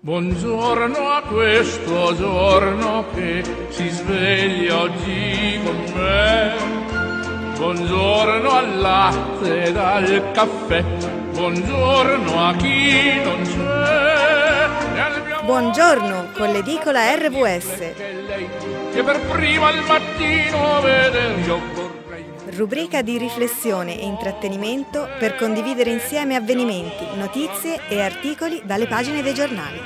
Buongiorno a questo giorno che si sveglia oggi con me. Buongiorno al latte ed al caffè. Buongiorno a chi non c'è. Buongiorno con l'edicola RVS. Che per prima al mattino vedere io vorrei. Rubrica di riflessione e intrattenimento per condividere insieme avvenimenti, notizie e articoli dalle pagine dei giornali.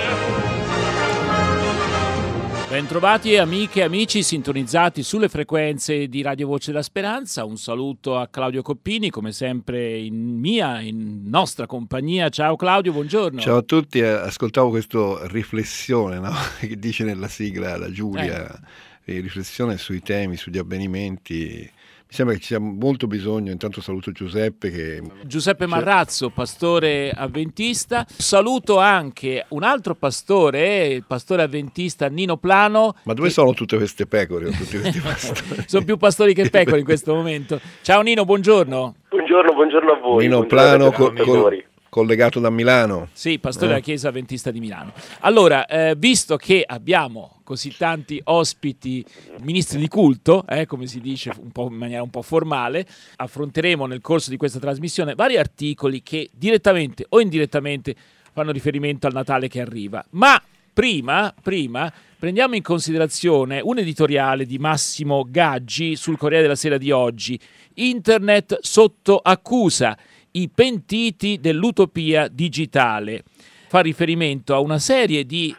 Bentrovati amiche e amici sintonizzati sulle frequenze di Radio Voce della Speranza. Un saluto a Claudio Coppini, come sempre in nostra compagnia. Ciao Claudio, buongiorno. Ciao a tutti, ascoltavo questa riflessione, no? Che dice nella sigla la Giulia, riflessione sui temi, sugli avvenimenti. Mi sembra che ci sia molto bisogno. Intanto saluto Giuseppe Marrazzo, pastore avventista. Saluto anche un altro pastore, il pastore avventista Nino Plano. Ma dove sono tutte queste pecore o tutti questi pastori? Sono più pastori che pecore in questo momento. Ciao Nino, buongiorno. Buongiorno a voi. Nino Plano collegato da Milano. Sì, pastore della Chiesa Adventista di Milano. Allora, visto che abbiamo così tanti ospiti, ministri di culto, come si dice in maniera un po' formale, affronteremo nel corso di questa trasmissione vari articoli che direttamente o indirettamente fanno riferimento al Natale che arriva. Ma prima prendiamo in considerazione un editoriale di Massimo Gaggi sul Corriere della Sera di oggi. Internet sotto accusa. I pentiti dell'utopia digitale. Fa riferimento a una serie di,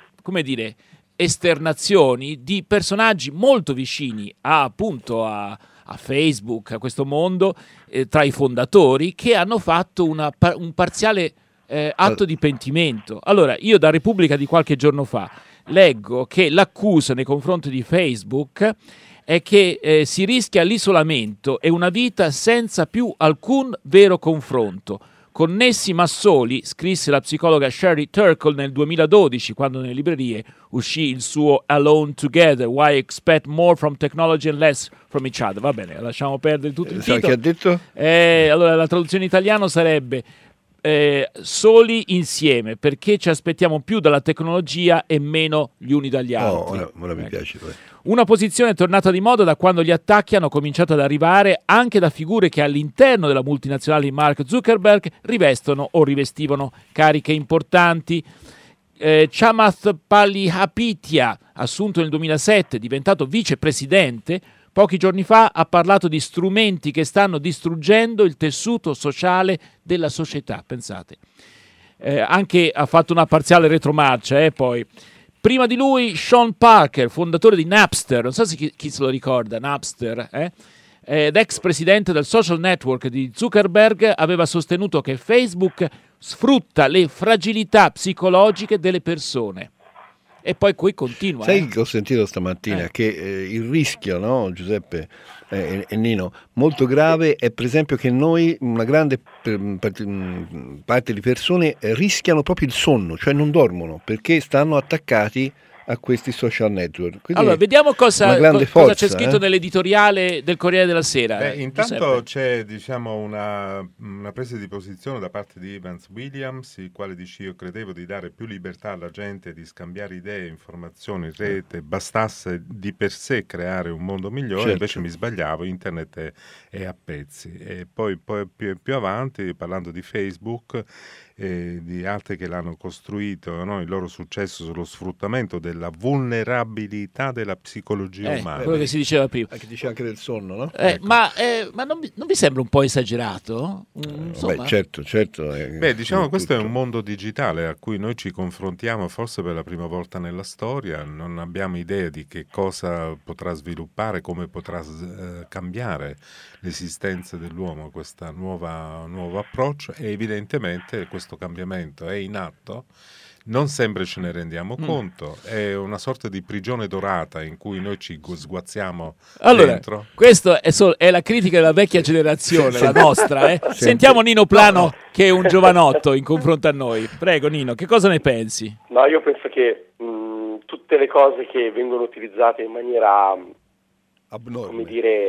esternazioni di personaggi molto vicini a Facebook, a questo mondo, tra i fondatori, che hanno fatto un parziale atto di pentimento. Allora, io da Repubblica di qualche giorno fa leggo che l'accusa nei confronti di Facebook è che si rischia l'isolamento e una vita senza più alcun vero confronto. Connessi ma soli, scrisse la psicologa Sherry Turkle nel 2012, quando nelle librerie uscì il suo Alone Together, Why Expect More from Technology and Less from Each Other. Va bene, lasciamo perdere tutto il titolo. Che ha detto? Allora, la traduzione in italiano sarebbe soli insieme, perché ci aspettiamo più dalla tecnologia e meno gli uni dagli altri. Ora mi piace. Una posizione tornata di moda da quando gli attacchi hanno cominciato ad arrivare anche da figure che all'interno della multinazionale di Mark Zuckerberg rivestono o rivestivano cariche importanti. Chamath Palihapitiya, assunto nel 2007, diventato vicepresidente, pochi giorni fa ha parlato di strumenti che stanno distruggendo il tessuto sociale della società, pensate. Anche ha fatto una parziale retromarcia, poi. Prima di lui Sean Parker, fondatore di Napster, non so se chi se lo ricorda, Napster, ed ex presidente del social network di Zuckerberg, aveva sostenuto che Facebook sfrutta le fragilità psicologiche delle persone. E poi qui continua. Sai che ho sentito stamattina? Che il rischio, no, Giuseppe e Nino, molto grave è per esempio che noi, una grande parte di persone rischiano proprio il sonno, cioè non dormono perché stanno attaccati a questi social network. Quindi allora, vediamo cosa c'è scritto nell'editoriale del Corriere della Sera. Intanto c'è una presa di posizione da parte di Evans Williams, il quale dice: io credevo di dare più libertà alla gente di scambiare idee, informazioni, rete, bastasse di per sé creare un mondo migliore, invece mi sbagliavo, internet è a pezzi. E poi più avanti, parlando di Facebook e di altri che l'hanno costruito, no? Il loro successo sullo sfruttamento della vulnerabilità della psicologia umana. Quello che si diceva prima. Che dice anche del sonno, no? Ma non vi sembra un po' esagerato? Certo. Questo è un mondo digitale a cui noi ci confrontiamo forse per la prima volta nella storia, non abbiamo idea di che cosa potrà sviluppare, come potrà cambiare l'esistenza dell'uomo, questo nuovo approccio, e evidentemente questo cambiamento è in atto. Non sempre ce ne rendiamo conto, è una sorta di prigione dorata in cui noi ci sguazziamo dentro. Questa è la critica della vecchia generazione, la nostra. Sentiamo Nino Plano, che è un giovanotto in confronto a noi. Prego Nino, che cosa ne pensi? No, io penso che tutte le cose che vengono utilizzate in maniera abnorme,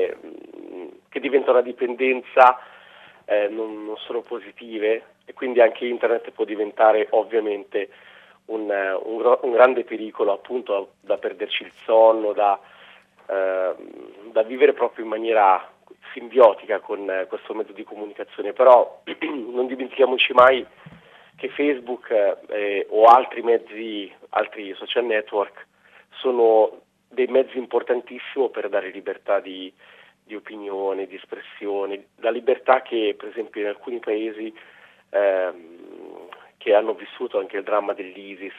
che diventano una dipendenza, non sono positive, e quindi anche internet può diventare ovviamente un un grande pericolo, appunto, da perderci il sonno, da vivere proprio in maniera simbiotica con questo mezzo di comunicazione. Però non dimentichiamoci mai che Facebook o altri mezzi, altri social network sono dei mezzi importantissimi per dare libertà di opinione, di espressione, la libertà che per esempio in alcuni paesi che hanno vissuto anche il dramma dell'ISIS,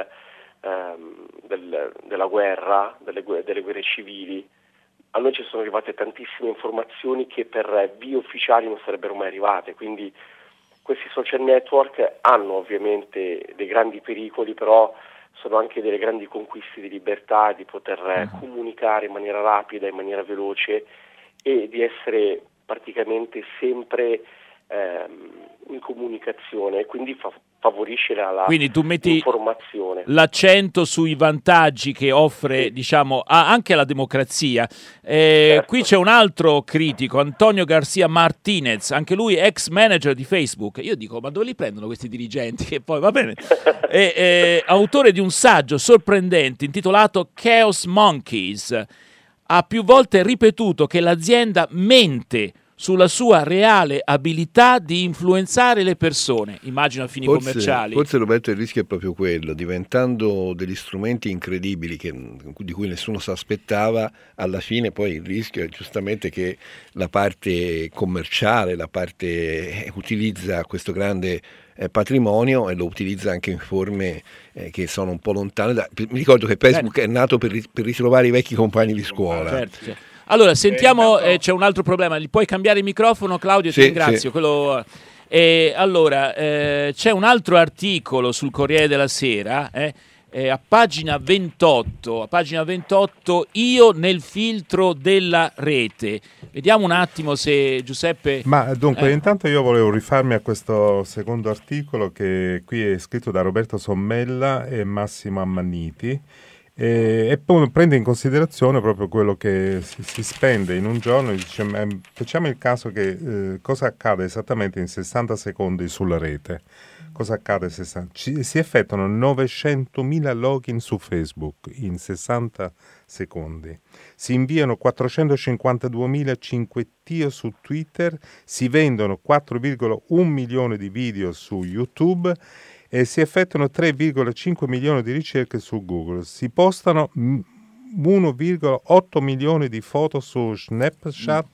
della guerra, delle guerre civili, a noi ci sono arrivate tantissime informazioni che per vie ufficiali non sarebbero mai arrivate. Quindi questi social network hanno ovviamente dei grandi pericoli, però sono anche delle grandi conquiste di libertà, di poter comunicare in maniera rapida, in maniera veloce, e di essere praticamente sempre in comunicazione, e quindi favorisce quindi tu metti informazione. L'accento sui vantaggi che offre, diciamo, anche la democrazia. Certo. Qui c'è un altro critico, Antonio Garcia Martinez, anche lui ex manager di Facebook. Io dico, ma dove li prendono questi dirigenti? Che poi va bene. Autore di un saggio sorprendente intitolato Chaos Monkeys. Ha più volte ripetuto che l'azienda mente sulla sua reale abilità di influenzare le persone, immagino a fini commerciali. Forse, Roberto, il rischio è proprio quello, diventando degli strumenti incredibili di cui nessuno si aspettava. Alla fine poi il rischio è giustamente che la parte commerciale, la parte utilizza questo grande patrimonio e lo utilizza anche in forme che sono un po' lontane. Mi ricordo che Facebook è nato per ritrovare i vecchi compagni di scuola. Certo. Allora, sentiamo, c'è un altro problema. Gli puoi cambiare il microfono, Claudio? Ti ringrazio. Sì. Allora, c'è un altro articolo sul Corriere della Sera, a pagina 28, io nel filtro della rete. Vediamo un attimo se Giuseppe... Ma dunque, intanto io volevo rifarmi a questo secondo articolo che qui è scritto da Roberto Sommella e Massimo Ammanniti, e poi prende in considerazione proprio quello che si spende in un giorno. Dice, facciamo il caso che cosa accade esattamente in 60 secondi sulla rete. Cosa accade? Si effettuano 900.000 login su Facebook in 60 secondi, si inviano 452.000 5T su Twitter, si vendono 4,1 milioni di video su YouTube e si effettuano 3,5 milioni di ricerche su Google. Si postano 1,8 milioni di foto su Snapchat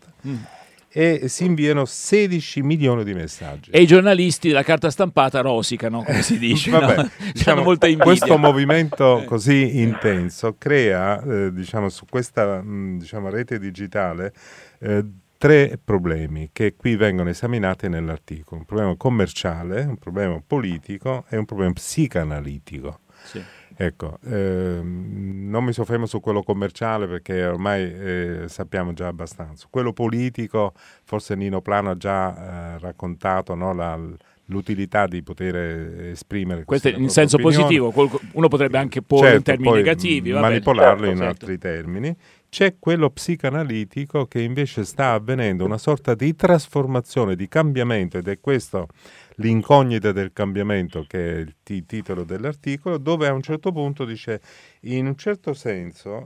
e si inviano 16 milioni di messaggi. E i giornalisti della carta stampata rosicano, come si dice. Vabbè, no? diciamo, molta invidia. Questo movimento così intenso crea, su questa rete digitale, tre problemi che qui vengono esaminati nell'articolo: un problema commerciale, un problema politico e un problema psicanalitico. Sì. Ecco, non mi soffermo su quello commerciale perché ormai sappiamo già abbastanza. Quello politico, forse Nino Plano ha già raccontato, no, l'utilità di poter esprimere questo in senso opinioni. positivo. Uno potrebbe anche porre in termini negativi, manipolarlo in altri termini. C'è quello psicanalitico che invece sta avvenendo una sorta di trasformazione, di cambiamento, ed è questo l'incognita del cambiamento che è il titolo dell'articolo, dove a un certo punto dice in un certo senso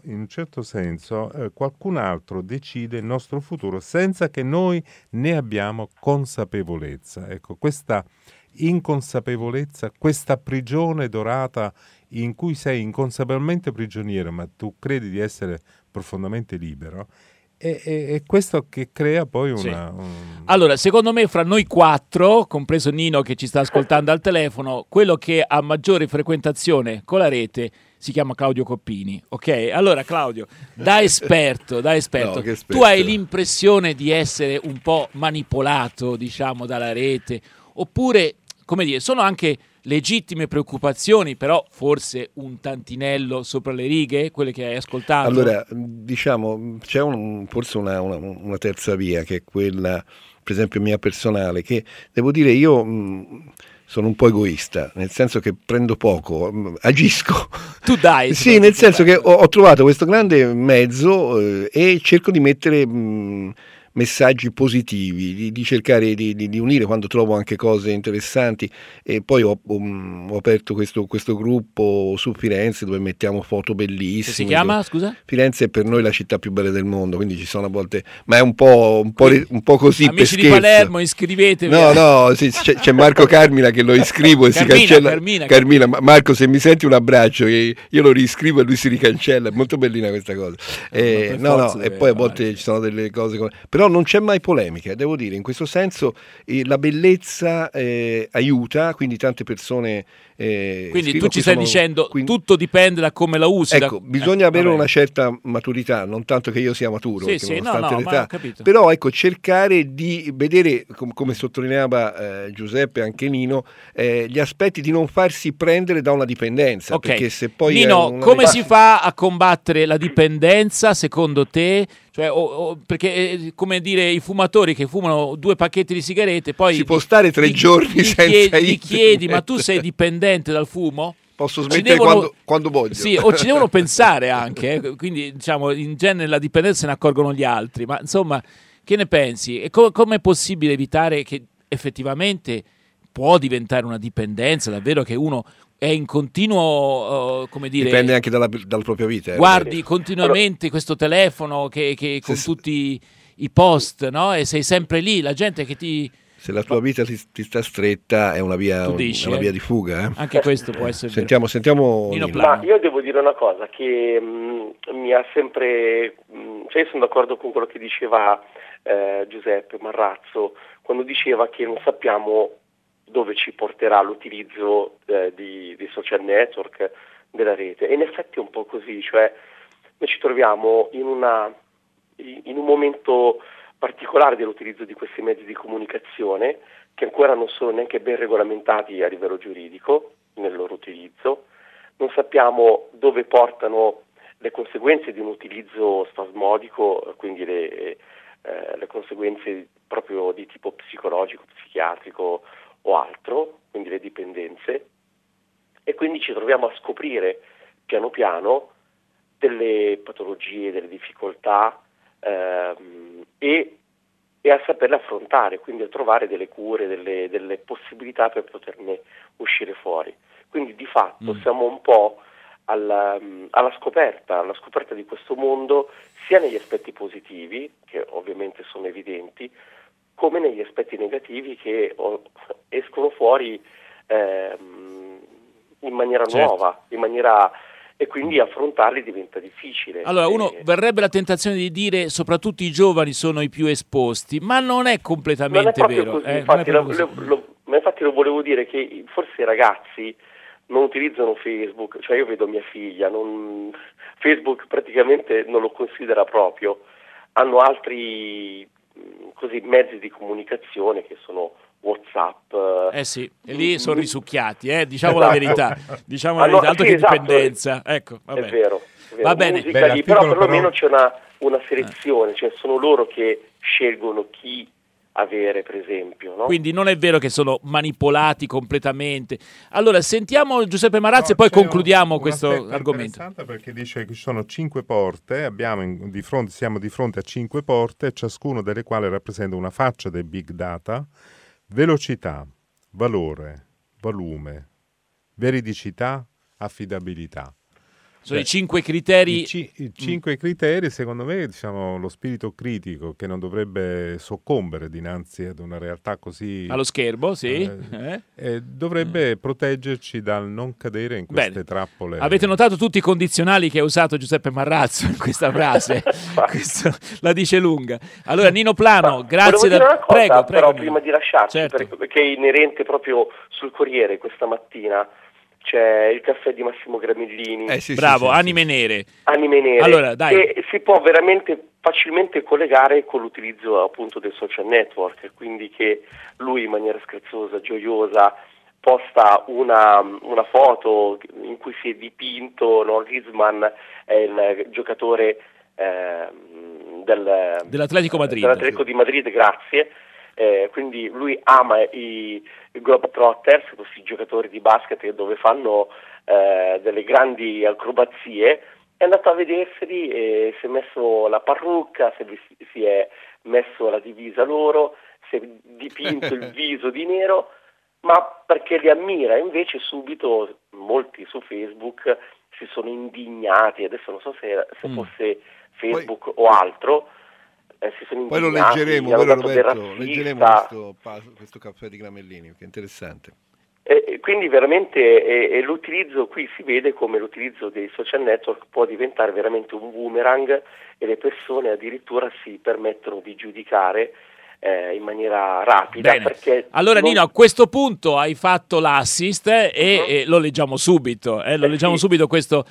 qualcun altro decide il nostro futuro senza che noi ne abbiamo consapevolezza. Ecco, questa inconsapevolezza, questa prigione dorata in cui sei inconsapevolmente prigioniero ma tu credi di essere profondamente libero, è questo che crea poi una... Allora, secondo me fra noi quattro, compreso Nino che ci sta ascoltando al telefono, quello che ha maggiore frequentazione con la rete si chiama Claudio Coppini, ok? Allora Claudio, da esperto, No, tu hai l'impressione di essere un po' manipolato, diciamo, dalla rete, oppure, come dire, sono anche legittime preoccupazioni, però forse un tantinello sopra le righe, quelle che hai ascoltato? Allora, diciamo, c'è forse una terza via, che è quella, per esempio, mia personale, che devo dire io sono un po' egoista, nel senso che prendo poco, agisco. Tu dai. Sì, nel senso che ho trovato questo grande mezzo e cerco di mettere messaggi positivi, di cercare di unire quando trovo anche cose interessanti. E poi ho aperto questo gruppo su Firenze dove mettiamo foto bellissime. Che si chiama, scusa? Firenze è per noi la città più bella del mondo, quindi ci sono a volte, ma è un po' così. Amici per di scherzo. Palermo, iscrivetevi. No, sì, c'è Marco Carmina che lo iscrivo e si cancella. Carmina, Marco, se mi senti un abbraccio, io lo riscrivo e lui si ricancella, è molto bellina questa cosa. E poi a volte ci sono delle cose, però non c'è mai polemica, devo dire, in questo senso la bellezza aiuta, quindi tante persone. Quindi tu ci stai dicendo tutto dipende da come la usi. Ecco, bisogna avere una certa maturità, non tanto che io sia maturo, nonostante l'età, però ecco, cercare di vedere, come sottolineava Giuseppe, anche Nino, gli aspetti di non farsi prendere da una dipendenza. Okay. Perché se poi Nino, come si fa a combattere la dipendenza secondo te? Cioè, perché come dire, i fumatori che fumano 2 pacchetti di sigarette, poi si può stare 3 giorni senza gli chiedi, ma tu sei dipendente dal fumo? Posso smettere quando voglio. Sì, o ci devono pensare anche, quindi diciamo in genere la dipendenza se ne accorgono gli altri, ma insomma, che ne pensi? E come è possibile evitare che effettivamente può diventare una dipendenza, davvero che uno è in continuo, come dire... Dipende anche dalla propria vita. Guardi continuamente questo telefono che con tutti i post, no? E sei sempre lì, la gente che ti... Se la tua vita ti sta stretta è una via di fuga. Anche questo può essere Sentiamo Nino. Ma io devo dire una cosa che mi ha sempre... Cioè io sono d'accordo con quello che diceva Giuseppe Marrazzo, quando diceva che non sappiamo dove ci porterà l'utilizzo di social network, della rete. E in effetti è un po' così, cioè noi ci troviamo in un momento particolare dell'utilizzo di questi mezzi di comunicazione che ancora non sono neanche ben regolamentati a livello giuridico nel loro utilizzo. Non sappiamo dove portano le conseguenze di un utilizzo spasmodico, quindi le conseguenze proprio di tipo psicologico, psichiatrico o altro, quindi le dipendenze, e quindi ci troviamo a scoprire piano piano delle patologie, delle difficoltà e a saperle affrontare, quindi a trovare delle cure, delle possibilità per poterne uscire fuori. Quindi di fatto siamo un po' alla scoperta di questo mondo, sia negli aspetti positivi, che ovviamente sono evidenti, come negli aspetti negativi che escono fuori in maniera nuova, e quindi affrontarli diventa difficile. Allora uno verrebbe la tentazione di dire soprattutto i giovani sono i più esposti, ma non è completamente vero. Così, infatti lo volevo dire che forse i ragazzi non utilizzano Facebook, cioè io vedo mia figlia, Facebook praticamente non lo considera proprio, hanno altri mezzi di comunicazione che sono WhatsApp. Sì, e lì sono risucchiati, diciamo la verità. Diciamo la verità, altro che dipendenza. Ecco, vabbè. È vero. Va bene. Però perlomeno c'è una selezione, cioè sono loro che scelgono chi avere, per esempio, no? Quindi non è vero che sono manipolati completamente. Allora sentiamo Giuseppe Marrazzo e poi concludiamo questo argomento. Interessante perché dice che ci sono 5 porte, siamo di fronte a 5 porte, ciascuno delle quali rappresenta una faccia del big data: velocità, valore, volume, veridicità, affidabilità. Sono i 5 criteri. I 5 criteri, secondo me, diciamo, lo spirito critico che non dovrebbe soccombere dinanzi ad una realtà così... Allo schermo, sì. Dovrebbe proteggerci dal non cadere in queste trappole. Avete notato tutti i condizionali che ha usato Giuseppe Marrazzo in questa frase? Questo la dice lunga. Allora, Nino Plano, grazie. Prego, però Nino. prima di lasciarci, certo. perché è inerente proprio sul Corriere questa mattina. C'è il caffè di Massimo Gramellini. Bravo, Anime Nere. Anime Nere, allora, dai. che si può veramente facilmente collegare con l'utilizzo appunto del social network, quindi che lui in maniera scherzosa, gioiosa, posta una foto in cui si è dipinto, no? Griezmann è il giocatore dell'Atletico Madrid. Dell'Atletico di Madrid, grazie. Quindi lui ama i Globetrotters, questi giocatori di basket dove fanno delle grandi acrobazie, è andato a vederseli e si è messo la parrucca, si è messo la divisa loro, si è dipinto il viso di nero, ma perché li ammira. Invece subito molti su Facebook si sono indignati, adesso non so se fosse Facebook o altro, si sono poi indignati. Poi lo leggeremo, vero Roberto? Leggeremo questo caffè di Gramellini, che è interessante. Quindi veramente l'utilizzo, qui si vede come l'utilizzo dei social network può diventare veramente un boomerang, e le persone addirittura si permettono di giudicare in maniera rapida. Perché allora Nino, a questo punto hai fatto l'assist e lo leggiamo subito. Leggiamo subito questo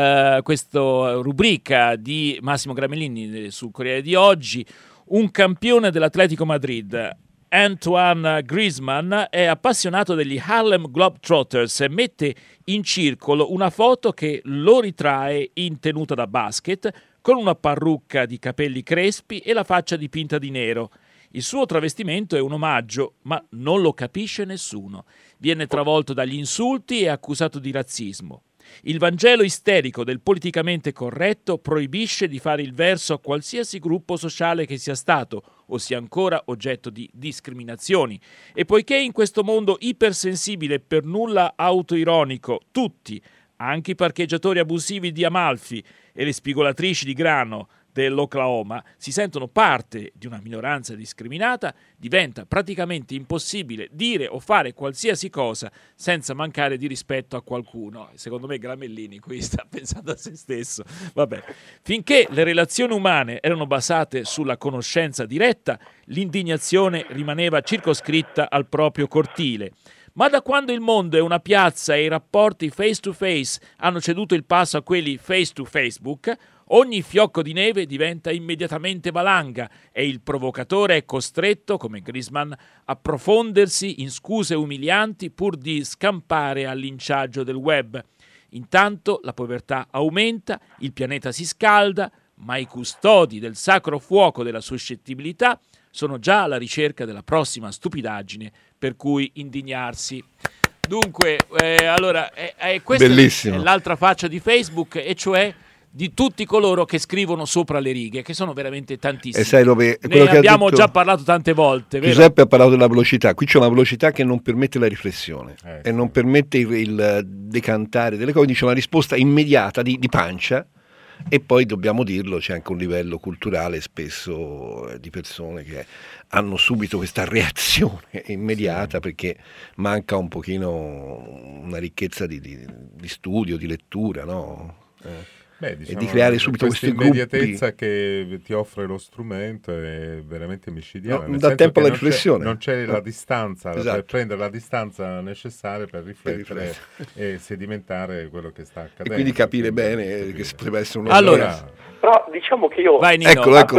rubrica di Massimo Gramellini sul Corriere di oggi. Un campione dell'Atletico Madrid, Antoine Griezmann, è appassionato degli Harlem Globetrotters e mette in circolo una foto che lo ritrae in tenuta da basket, con una parrucca di capelli crespi e la faccia dipinta di nero. Il suo travestimento è un omaggio, ma non lo capisce nessuno. Viene travolto dagli insulti e accusato di razzismo. Il Vangelo isterico del politicamente corretto proibisce di fare il verso a qualsiasi gruppo sociale che sia stato o sia ancora oggetto di discriminazioni. E poiché in questo mondo ipersensibile e per nulla autoironico tutti, anche i parcheggiatori abusivi di Amalfi e le spigolatrici di grano dell'Oklahoma, si sentono parte di una minoranza discriminata, diventa praticamente impossibile dire o fare qualsiasi cosa senza mancare di rispetto a qualcuno. Secondo me Gramellini qui sta pensando a se stesso. Vabbè. Finché le relazioni umane erano basate sulla conoscenza diretta, l'indignazione rimaneva circoscritta al proprio cortile. Ma da quando il mondo è una piazza e i rapporti face to face hanno ceduto il passo a quelli face to Facebook, ogni fiocco di neve diventa immediatamente valanga e il provocatore è costretto, come Griezmann, a profondersi in scuse umilianti pur di scampare al linciaggio del web. Intanto la povertà aumenta, il pianeta si scalda, ma i custodi del sacro fuoco della suscettibilità sono già alla ricerca della prossima stupidaggine per cui indignarsi. Dunque, allora, questa Bellissimo. è l'altra faccia di Facebook, e cioè di tutti coloro che scrivono sopra le righe, che sono veramente tantissimi. E sai dove, ne abbiamo già parlato tante volte, vero? Giuseppe ha parlato della velocità. Qui c'è una velocità che non permette la riflessione e non permette il decantare delle cose. Dice una risposta immediata di pancia. E poi dobbiamo dirlo, c'è anche un livello culturale spesso di persone che hanno subito questa reazione immediata, perché manca un pochino una ricchezza di studio, di lettura, no? Diciamo, e di creare subito questi gruppi. L'immediatezza che ti offre lo strumento è veramente micidiale. Non dà tempo alla riflessione. Non c'è la distanza, esatto, per prendere la distanza necessaria per riflettere e sedimentare quello che sta accadendo. E quindi capire bene che potrebbe essere un Però diciamo che io... Vai, Nino.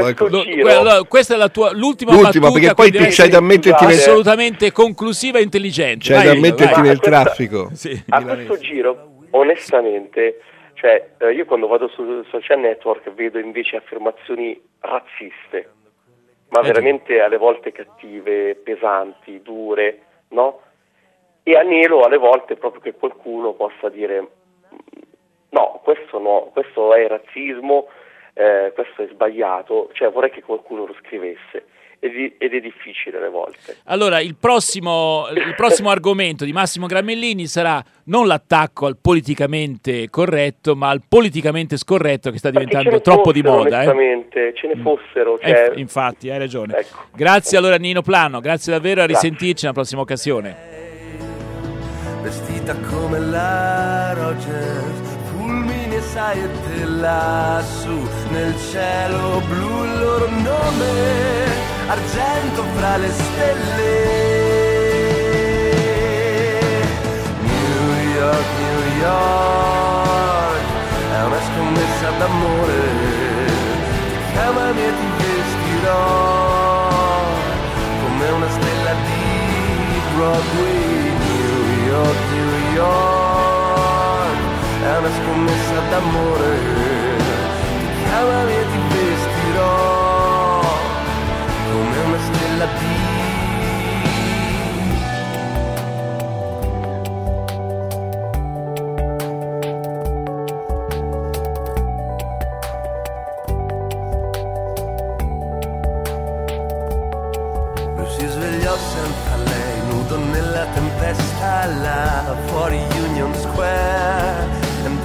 Eccolo. Questa è l'ultima battuta, perché poi c'hai da metterti assolutamente conclusiva e intelligente. C'hai da metterti nel traffico. A questo giro, onestamente... Cioè, io quando vado su social network vedo invece affermazioni razziste, ma veramente alle volte cattive, pesanti, dure, no? E anelo alle volte proprio che qualcuno possa dire no, questo è razzismo, questo è sbagliato, cioè vorrei che qualcuno lo scrivesse. Ed è difficile alle volte. Allora, il prossimo argomento di Massimo Gramellini sarà non l'attacco al politicamente corretto, ma al politicamente scorretto, che sta diventando troppo di moda. Onestamente, ce ne fossero. Cioè... infatti, hai ragione. Ecco. Grazie allora Nino Plano, grazie davvero, a risentirci nella prossima occasione. Vestita come la Rogers, fulmini e saette lassù nel cielo blu, il loro nome argento fra le stelle. New York è una scommessa d'amore, ti chiamami e ti vestirò come una stella di Broadway. New York è una scommessa d'amore, ti chiamami e ti vestirò come una stella di...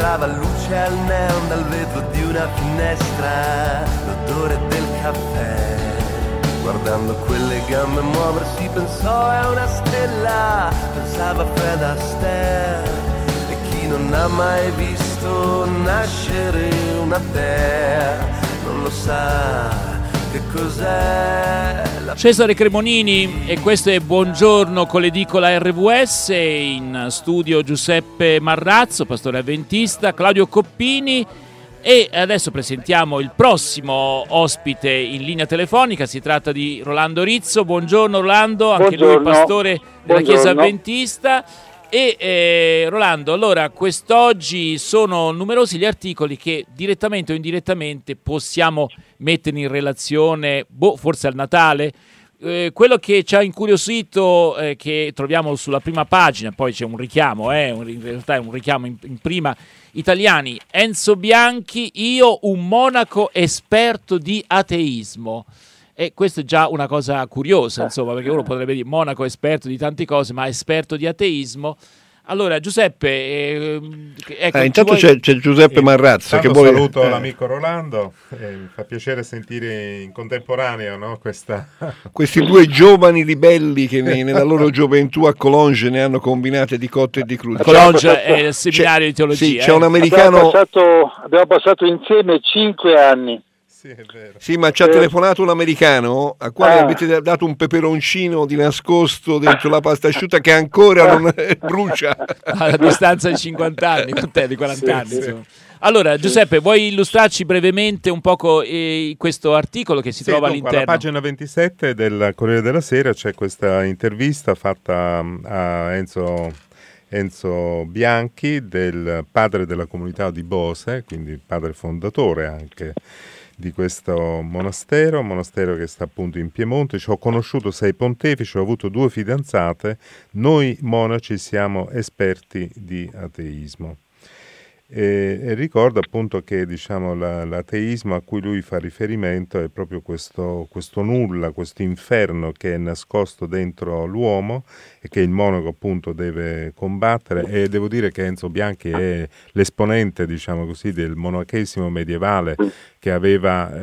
filtrava luce al neon dal vetro di una finestra, l'odore del caffè. Guardando quelle gambe muoversi pensò è una stella, pensava Fred Astaire. E chi non ha mai visto nascere una terra non lo sa che cos'è. Cesare Cremonini, e questo è Buongiorno con l'edicola RVS, in studio Giuseppe Marrazzo, pastore avventista, Claudio Coppini, e adesso presentiamo il prossimo ospite in linea telefonica. Si tratta di Rolando Rizzo. Buongiorno Rolando, anche lui pastore della Chiesa Avventista. E Rolando, allora quest'oggi sono numerosi gli articoli che direttamente o indirettamente possiamo mettere in relazione, forse al Natale. Quello che ci ha incuriosito, che troviamo sulla prima pagina, poi c'è un richiamo, in realtà è un richiamo in prima, italiani, Enzo Bianchi, io un monaco esperto di ateismo. E questo è già una cosa curiosa, insomma, perché uno potrebbe dire monaco esperto di tante cose, ma esperto di ateismo. Allora, Giuseppe, ecco, intanto c'è Giuseppe Marrazzo che vuole... Saluto l'amico Rolando, mi fa piacere sentire in contemporaneo, no, questi due giovani ribelli che nella loro gioventù a Collonges ne hanno combinate di cotte e di crude. Collonges è il seminario di teologia. Sì, c'è un americano... Abbiamo passato insieme 5 anni. Sì, è vero. Sì, ma ci ha telefonato un americano a quale avete dato un peperoncino di nascosto dentro la pasta asciutta che ancora non brucia. A distanza di 50 anni, con te di 40 anni. Insomma. Allora, Giuseppe, vuoi illustrarci brevemente un poco questo articolo che si trova all'interno? Alla pagina 27 del Corriere della Sera c'è questa intervista fatta a Enzo Bianchi, del padre della comunità di Bose, quindi padre fondatore anche di questo monastero che sta appunto in Piemonte. Ci ho conosciuto 6 pontefici, ho avuto 2 fidanzate, noi monaci siamo esperti di ateismo. E ricorda appunto che l'ateismo a cui lui fa riferimento è proprio questo nulla, questo inferno che è nascosto dentro l'uomo e che il monaco appunto deve combattere. E devo dire che Enzo Bianchi è l'esponente, del monachesimo medievale, che aveva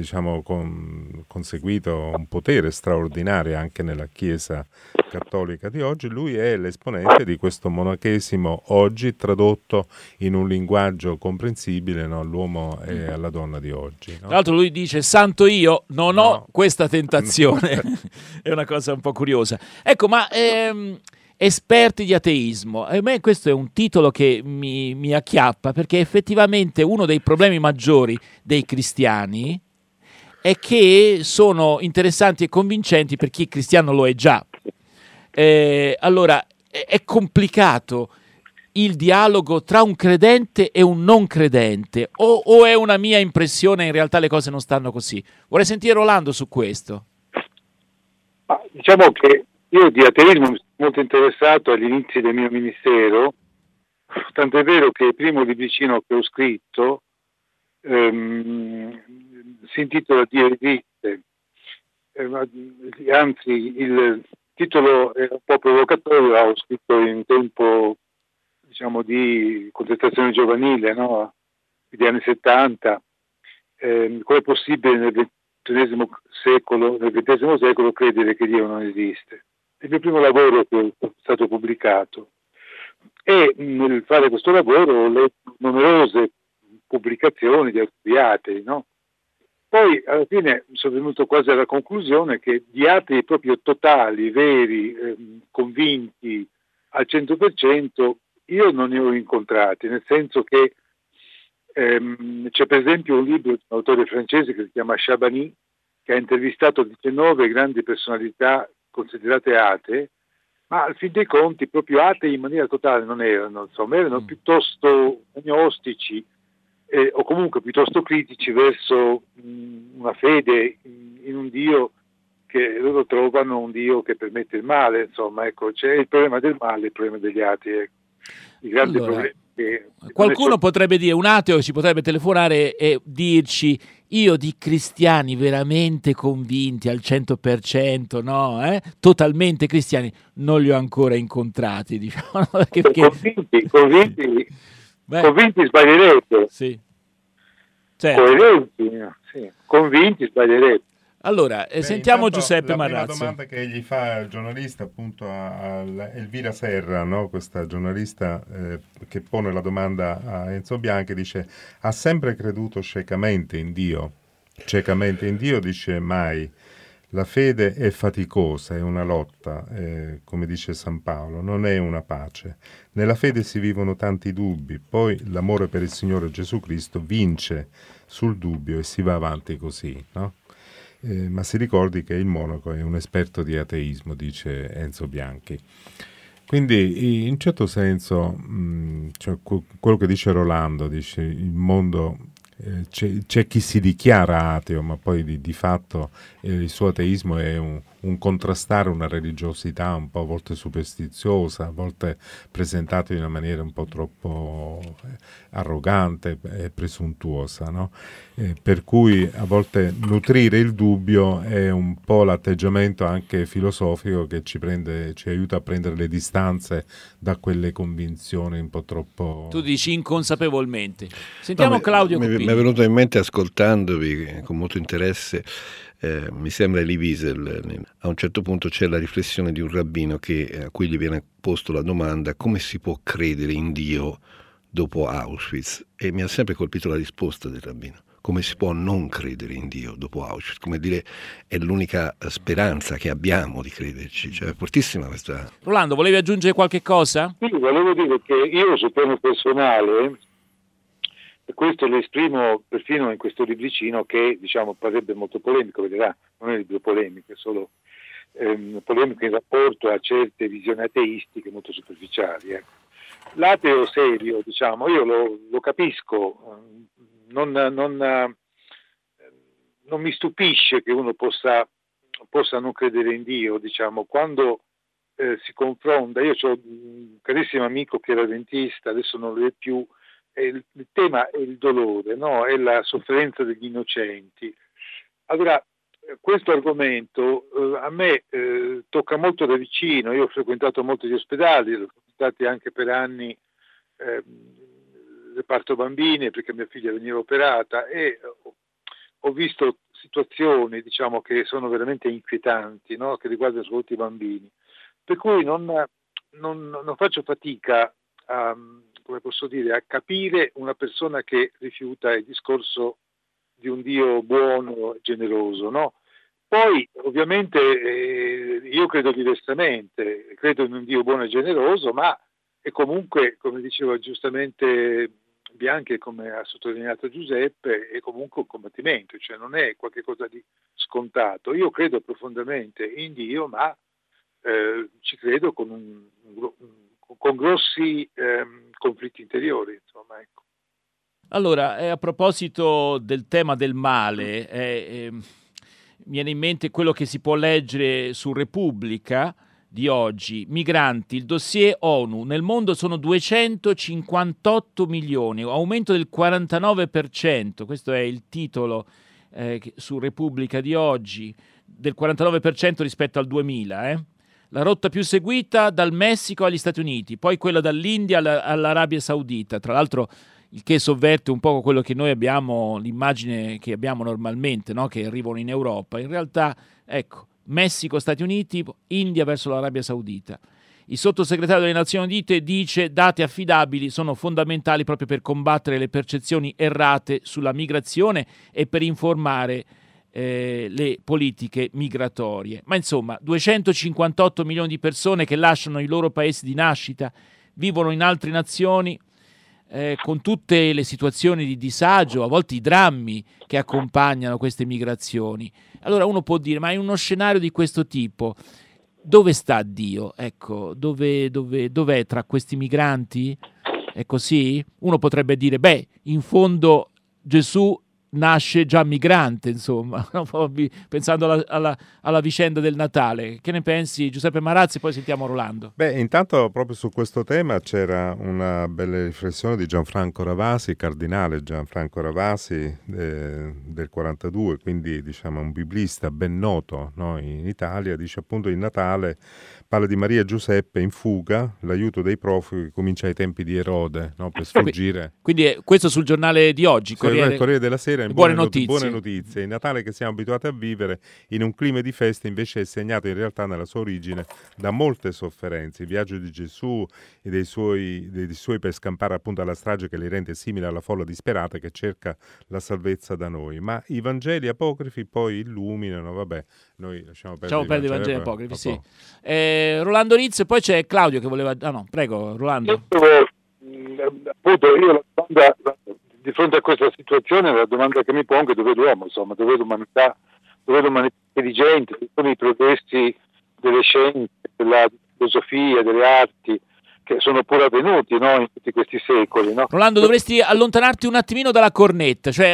conseguito un potere straordinario anche nella Chiesa cattolica di oggi. Lui è l'esponente di questo monachesimo oggi tradotto in un linguaggio comprensibile, no, all'uomo e alla donna di oggi. No? Tra l'altro lui dice: santo io non ho questa tentazione. È una cosa un po' curiosa. Ecco, ma esperti di ateismo, a me questo è un titolo che mi acchiappa, perché effettivamente uno dei problemi maggiori dei cristiani è che sono interessanti e convincenti per chi cristiano lo è già. Allora è complicato il dialogo tra un credente e un non credente, o è una mia impressione e in realtà le cose non stanno così? Vorrei sentire Rolando su questo. Diciamo che io di ateismo mi sono molto interessato agli inizi del mio ministero, tanto è vero che il primo libricino che ho scritto si intitola Dio esiste, anzi il titolo è un po' provocatorio, l'ho scritto in tempo di contestazione giovanile, no? Degli anni 70. Come è possibile nel XX secolo credere che Dio non esiste? È il mio primo lavoro che è stato pubblicato, e nel fare questo lavoro ho letto numerose pubblicazioni di atei, no? Poi alla fine sono venuto quasi alla conclusione che di atei proprio totali, veri, convinti al 100%, io non ne ho incontrati, nel senso che c'è per esempio un libro di un autore francese che si chiama Chabani, che ha intervistato 19 grandi personalità considerate atee, ma al fin dei conti proprio atei in maniera totale non erano, insomma, erano piuttosto agnostici o comunque piuttosto critici verso una fede in un Dio che loro trovano un Dio che permette il male, insomma, ecco, c'è il problema del male, il problema degli atei, ecco. Il grande problema che qualcuno potrebbe dire, un ateo ci potrebbe telefonare e dirci: io di cristiani veramente convinti al 100%, no? Totalmente cristiani, non li ho ancora incontrati, diciamo. Perché... Convinti Convinti sbaglierebbe. Sì. Certo. Coerenti, sì. Convinti sbaglierebbe. Allora, sentiamo Giuseppe Marrazzi. La prima domanda che gli fa il giornalista appunto a Elvira Serra, no? Questa giornalista che pone la domanda a Enzo Bianchi, dice: ha sempre creduto ciecamente in Dio? Ciecamente in Dio, dice mai. La fede è faticosa, è una lotta, come dice San Paolo, non è una pace. Nella fede si vivono tanti dubbi, poi l'amore per il Signore Gesù Cristo vince sul dubbio e si va avanti così, no? Ma si ricordi che il monaco è un esperto di ateismo, dice Enzo Bianchi. Quindi in un certo senso cioè, quello che dice Rolando, dice il mondo c'è chi si dichiara ateo, ma poi di fatto il suo ateismo è un contrastare una religiosità un po' a volte superstiziosa, a volte presentata in una maniera un po' troppo arrogante e presuntuosa, no? Per cui a volte nutrire il dubbio è un po' l'atteggiamento anche filosofico che ci aiuta a prendere le distanze da quelle convinzioni un po' troppo... Tu dici inconsapevolmente. Sentiamo Claudio Cupini. Mi è venuto in mente ascoltandovi con molto interesse, mi sembra Elie Wiesel, a un certo punto c'è la riflessione di un rabbino a cui gli viene posto la domanda: come si può credere in Dio dopo Auschwitz? E mi ha sempre colpito la risposta del rabbino: come si può non credere in Dio dopo Auschwitz? Come dire, è l'unica speranza che abbiamo di crederci, cioè è fortissima questa... Rolando, volevi aggiungere qualche cosa? Sì, volevo dire che io sul piano personale, e questo lo esprimo perfino in questo libricino che diciamo parrebbe molto polemico, vedrà, non è un libro polemico, è solo polemico in rapporto a certe visioni ateistiche molto superficiali. Ecco. L'ateo serio, diciamo, io lo capisco, non mi stupisce che uno possa non credere in Dio, diciamo, quando si confronta. Io ho un carissimo amico che era adventista, adesso non lo è più. Il tema è il dolore, no? È la sofferenza degli innocenti. Allora, questo argomento a me tocca molto da vicino. Io ho frequentato molti ospedali, ho frequentato anche per anni reparto bambini perché mia figlia veniva operata e ho visto situazioni, diciamo, che sono veramente inquietanti, no? Che riguardano soprattutto i bambini. Per cui non faccio fatica come posso dire, a capire una persona che rifiuta il discorso di un Dio buono e generoso, no? Poi, ovviamente, io credo diversamente, credo in un Dio buono e generoso, ma è comunque, come diceva giustamente Bianchi e come ha sottolineato Giuseppe, è comunque un combattimento, cioè non è qualcosa di scontato. Io credo profondamente in Dio, ma ci credo con grossi conflitti interiori, insomma, ecco. Allora, a proposito del tema del male, mi viene in mente quello che si può leggere su Repubblica di oggi: migranti, il dossier ONU, nel mondo sono 258 milioni, aumento del 49%, questo è il titolo su Repubblica di oggi, del 49% rispetto al 2000, La rotta più seguita dal Messico agli Stati Uniti, poi quella dall'India all'Arabia Saudita, tra l'altro il che sovverte un po' quello che noi abbiamo, l'immagine che abbiamo normalmente, no? Che arrivano in Europa. In realtà, ecco, Messico, Stati Uniti, India verso l'Arabia Saudita. Il sottosegretario delle Nazioni Unite dice: dati affidabili sono fondamentali proprio per combattere le percezioni errate sulla migrazione e per informare le politiche migratorie. Ma insomma, 258 milioni di persone che lasciano i loro paesi di nascita, vivono in altre nazioni, con tutte le situazioni di disagio, a volte i drammi che accompagnano queste migrazioni. Allora uno può dire: ma in uno scenario di questo tipo dove sta Dio? Ecco, dov'è tra questi migranti? È così? Uno potrebbe dire: beh, in fondo Gesù nasce già migrante, insomma, pensando alla vicenda del Natale. Che ne pensi, Giuseppe Marazzi? Poi sentiamo Rolando. Beh, intanto proprio su questo tema c'era una bella riflessione di Gianfranco Ravasi, cardinale Gianfranco Ravasi del 42, quindi diciamo un biblista ben noto, no, in Italia. Dice appunto: il Natale parla di Maria Giuseppe in fuga, l'aiuto dei profughi comincia ai tempi di Erode, no? Per sfuggire. Quindi questo sul giornale di oggi, Il Corriere della Sera, in buone notizie. Il Natale che siamo abituati a vivere in un clima di festa invece è segnato in realtà nella sua origine da molte sofferenze. Il viaggio di Gesù e dei suoi per scampare appunto alla strage che li rende simile alla folla disperata che cerca la salvezza da noi. Ma i Vangeli apocrifi poi illuminano, vabbè, noi lasciamo perdere i Vangeli apocrifi, sì. Rolando Rizzo, e poi c'è Claudio che voleva... Ah no, prego, Rolando. Appunto, io la domanda, di fronte a questa situazione, la domanda che mi pongo è dove l'uomo, insomma, dove l'umanità intelligente, dove sono i progressi delle scienze, della filosofia, delle arti, che sono pure avvenuti, no, in tutti questi secoli, no? Rolando, dovresti allontanarti un attimino dalla cornetta, cioè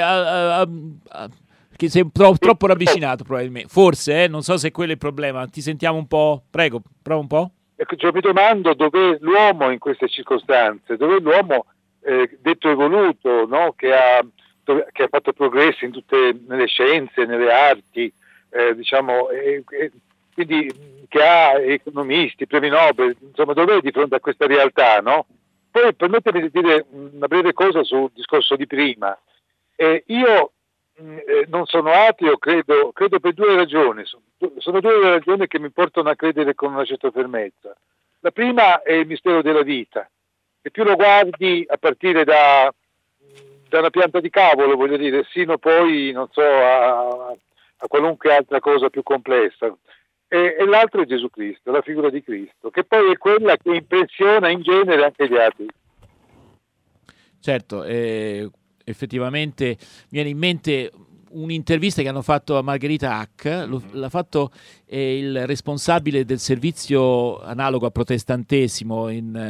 che sei troppo ravvicinato probabilmente, forse, non so se quello è il problema. Ti sentiamo un po', prego, prova un po'. Ecco, cioè, mi domando dove l'uomo in queste circostanze, dove l'uomo detto evoluto, no, che ha fatto progressi in nelle scienze, nelle arti, diciamo, quindi che ha economisti, premi Nobel, insomma, dov'è di fronte a questa realtà, no? Poi permettetemi di dire una breve cosa sul discorso di prima. Io non sono ateo, credo per due ragioni. Sono due ragioni che mi portano a credere con una certa fermezza. La prima è il mistero della vita, e più lo guardi a partire da una pianta di cavolo, voglio dire, sino poi, non so, a qualunque altra cosa più complessa. E l'altro è Gesù Cristo, la figura di Cristo, che poi è quella che impressiona in genere anche gli altri. Certo, effettivamente mi viene in mente un'intervista che hanno fatto a Margherita Hack, l'ha fatto il responsabile del servizio analogo a protestantesimo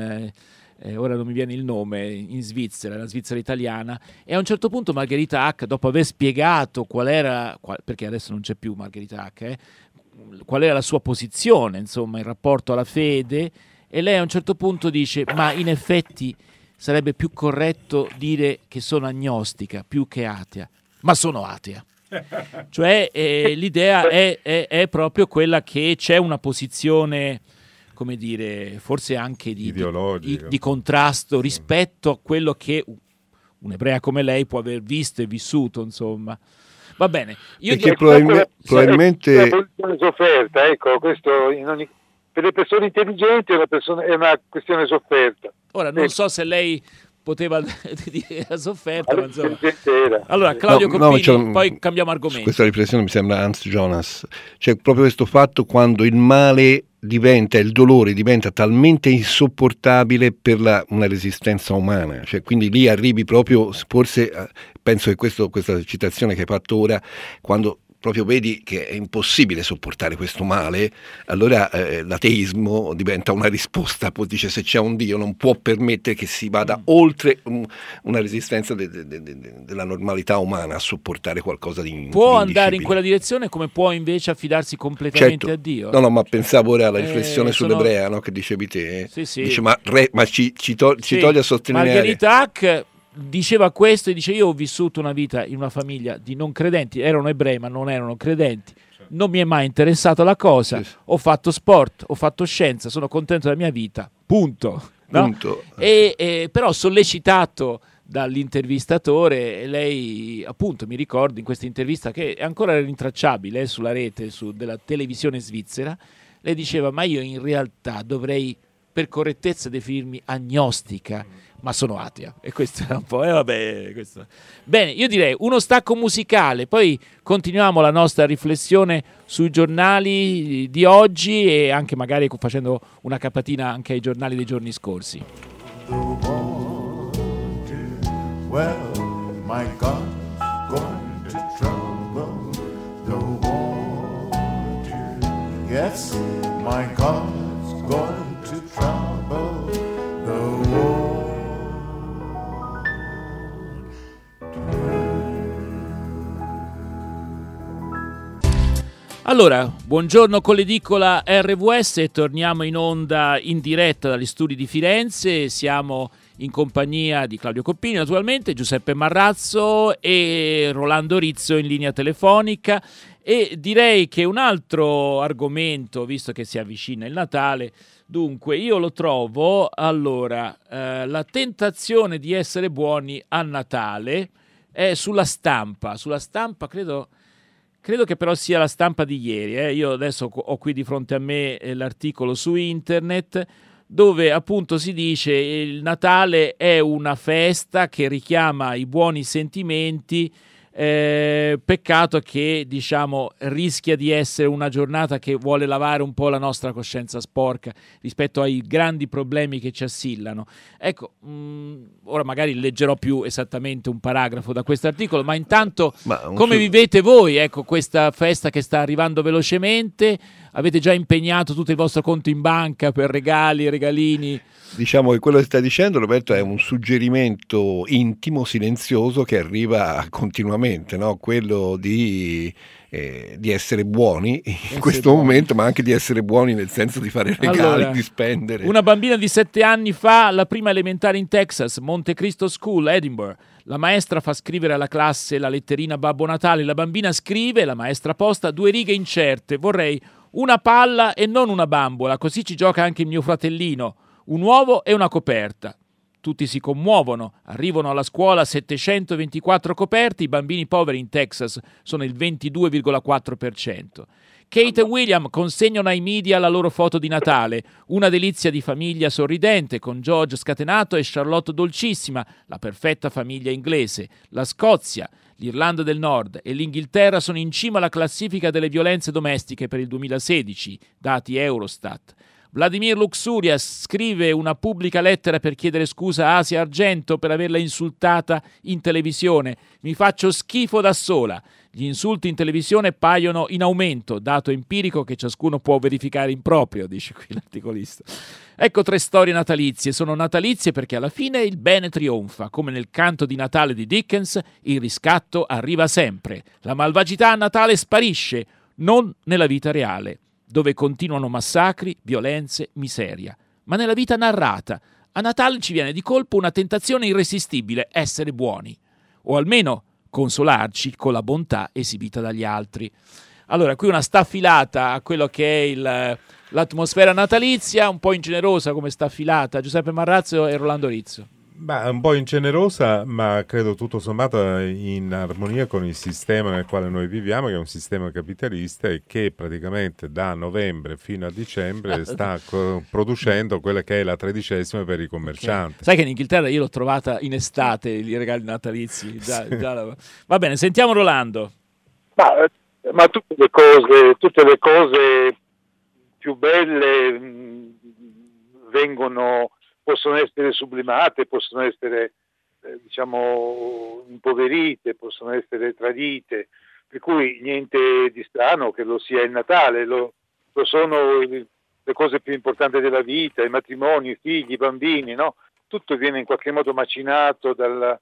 ora non mi viene il nome, in Svizzera, la Svizzera italiana, e a un certo punto Margherita Hack, dopo aver spiegato perché adesso non c'è più Margherita Hack, qual era la sua posizione, insomma, in rapporto alla fede, e lei a un certo punto dice: ma in effetti sarebbe più corretto dire che sono agnostica più che atea, ma sono atea. Cioè l'idea è proprio quella che c'è una posizione, come dire, forse anche di contrasto rispetto a quello che un'ebrea come lei può aver visto e vissuto, insomma. Va bene. Perché probabilmente è una posizione sofferta, ecco, questo per le persone intelligenti è una questione sofferta. Ora non so se lei poteva dire la sofferta, ma insomma. Allora Claudio Coppini, poi cambiamo argomento. Questa riflessione mi sembra Hans Jonas. C'è proprio questo fatto quando il male il dolore diventa talmente insopportabile per una resistenza umana, cioè quindi lì arrivi proprio, forse penso che questa citazione che hai fatto ora, quando proprio vedi che è impossibile sopportare questo male, allora l'ateismo diventa una risposta, poi dice: se c'è un Dio non può permettere che si vada oltre una resistenza della normalità umana a sopportare qualcosa di può andare in quella direzione, come può invece affidarsi completamente a Dio. No, ma pensavo ora alla riflessione sull'ebrea, no, che dicevi te. Sì. Dice, ma ci toglie a sottolineare. Margherita Hack diceva questo, e dice: io ho vissuto una vita in una famiglia di non credenti, erano ebrei ma non erano credenti, non mi è mai interessato la cosa, ho fatto sport, ho fatto scienza, sono contento della mia vita, punto. Però sollecitato dall'intervistatore, lei appunto, mi ricordo in questa intervista che è ancora rintracciabile sulla rete della televisione svizzera, lei diceva: ma io in realtà dovrei per correttezza definirmi agnostica, ma sono atea. E questo è un po'... questo. Bene, io direi uno stacco musicale, poi continuiamo la nostra riflessione sui giornali di oggi e anche magari facendo una capatina anche ai giornali dei giorni scorsi. Well, my God's going to trouble the water. Yes, my God's going to trouble the water. Allora, buongiorno con l'edicola RVS, torniamo in onda in diretta dagli studi di Firenze, siamo in compagnia di Claudio Coppini, naturalmente, Giuseppe Marrazzo e Rolando Rizzo in linea telefonica. E direi che un altro argomento, visto che si avvicina il Natale, dunque io lo trovo, allora, la tentazione di essere buoni a Natale è sulla stampa credo che però sia la stampa di ieri. Io adesso ho qui di fronte a me l'articolo su internet dove appunto si dice il Natale è una festa che richiama i buoni sentimenti, peccato che diciamo rischia di essere una giornata che vuole lavare un po' la nostra coscienza sporca rispetto ai grandi problemi che ci assillano. Ecco, ora magari leggerò più esattamente un paragrafo da questo articolo, ma intanto come vivete voi, ecco, questa festa che sta arrivando velocemente? Avete già impegnato tutto il vostro conto in banca per regalini? Diciamo che quello che stai dicendo, Roberto, è un suggerimento intimo, silenzioso, che arriva continuamente, no? Quello di essere buoni in questo momento, ma anche di essere buoni nel senso di fare regali, allora, di spendere. Una bambina di 7 anni fa, alla prima elementare in Texas, Monte Cristo School, Edinburgh. La maestra fa scrivere alla classe la letterina Babbo Natale. La bambina scrive, la maestra posta 2 righe incerte: vorrei una palla e non una bambola, così ci gioca anche il mio fratellino. Un uovo e una coperta. Tutti si commuovono, arrivano alla scuola 724 coperti, i bambini poveri in Texas sono il 22,4%. Kate e William consegnano ai media la loro foto di Natale, una delizia di famiglia sorridente, con George scatenato e Charlotte dolcissima, la perfetta famiglia inglese. La Scozia, l'Irlanda del Nord e l'Inghilterra sono in cima alla classifica delle violenze domestiche per il 2016, dati Eurostat. Vladimir Luxuria scrive una pubblica lettera per chiedere scusa a Asia Argento per averla insultata in televisione. Mi faccio schifo da sola. Gli insulti in televisione paiono in aumento, dato empirico che ciascuno può verificare in proprio, dice qui l'articolista. Ecco 3 storie natalizie. Sono natalizie perché alla fine il bene trionfa. Come nel canto di Natale di Dickens, il riscatto arriva sempre. La malvagità a Natale sparisce, non nella vita reale, dove continuano massacri, violenze, miseria. Ma nella vita narrata, a Natale ci viene di colpo una tentazione irresistibile: essere buoni. O almeno consolarci con la bontà esibita dagli altri. Allora, qui una staffilata a quello che è l'atmosfera natalizia, un po' ingenerosa come staffilata. Giuseppe Marrazzo e Rolando Rizzo. Un po' ingenerosa, ma credo tutto sommato in armonia con il sistema nel quale noi viviamo, che è un sistema capitalista e che praticamente da novembre fino a dicembre sta producendo quella che è la 13ª per i commercianti. Okay. Sai che in Inghilterra io l'ho trovata in estate, i regali natalizi. Va bene, sentiamo Rolando. Ma tutte le cose più belle possono essere sublimate, possono essere impoverite, possono essere tradite, per cui niente di strano che lo sia il Natale, lo sono le cose più importanti della vita, i matrimoni, i figli, i bambini, no? Tutto viene in qualche modo macinato dallo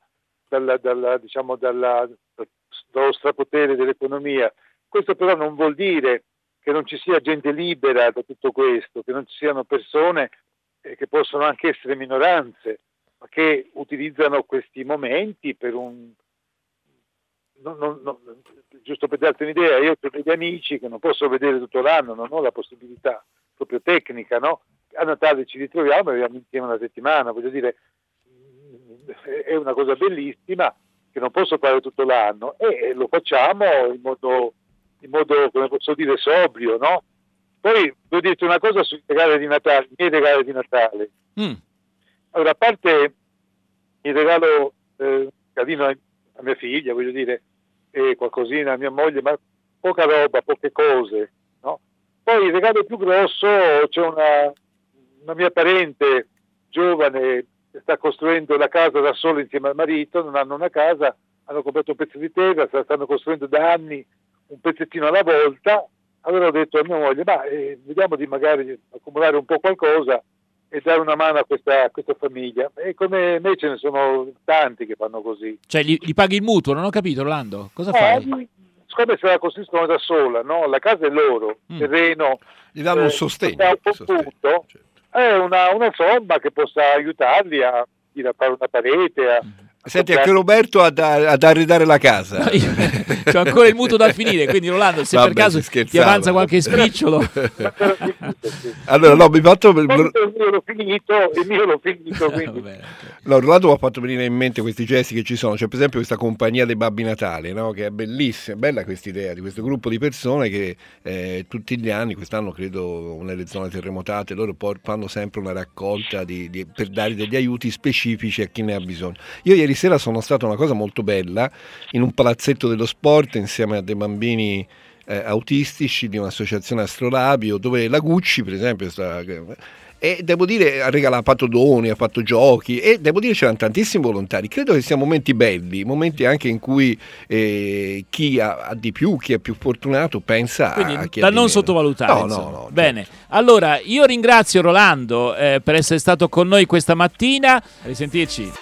strapotere dell'economia. Questo però non vuol dire che non ci sia gente libera da tutto questo, che non ci siano persone che possono anche essere minoranze, ma che utilizzano questi momenti per giusto per darti un'idea, io ho degli amici che non posso vedere tutto l'anno, non ho la possibilità proprio tecnica, no? A Natale ci ritroviamo e viviamo insieme una settimana, voglio dire, è una cosa bellissima che non posso fare tutto l'anno e lo facciamo in modo, come posso dire, sobrio, no? Poi devo dirti una cosa sui regali di Natale, i miei regali di Natale. Allora, a parte il regalo carino a mia figlia, voglio dire, e qualcosina a mia moglie, ma poca roba, poche cose, no? Poi il regalo più grosso, c'è una mia parente giovane che sta costruendo la casa da sola insieme al marito, non hanno una casa, hanno comprato un pezzo di terra, stanno costruendo da anni un pezzettino alla volta. Allora ho detto a mia moglie, vediamo di magari accumulare un po' qualcosa e dare una mano a questa famiglia. E come me ce ne sono tanti che fanno così. Cioè gli paghi il mutuo, non ho capito Rolando, cosa fai? Siccome se la costruiscono da sola, no? La casa è loro, il terreno, gli danno un sostegno, certo. È una somma che possa aiutarli a dirappare una parete, Senti, anche Roberto ad arredare la casa. C'ho ancora il mutuo da finire, quindi Rolando, se per caso ti avanza qualche spicciolo. Allora, no, mi fatto... il mio l'ho finito, quindi... No, Rolando mi ha fatto venire in mente questi gesti che ci sono. C'è per esempio questa compagnia dei Babbi Natale, no? Che è bellissima, bella questa idea di questo gruppo di persone che tutti gli anni, quest'anno credo nelle zone terremotate, loro fanno sempre una raccolta per dare degli aiuti specifici a chi ne ha bisogno. Io ieri sera sono stato, una cosa molto bella, in un palazzetto dello sport insieme a dei bambini autistici di un'associazione Astrolabio, dove la Gucci per esempio e devo dire ha fatto doni, ha fatto giochi, e devo dire c'erano tantissimi volontari. Credo che siano momenti belli, momenti anche in cui chi ha di più, chi è più fortunato pensa quindi, a chi da ha di non meno. sottovalutare. No. Bene, allora io ringrazio Rolando per essere stato con noi questa mattina. A risentirci.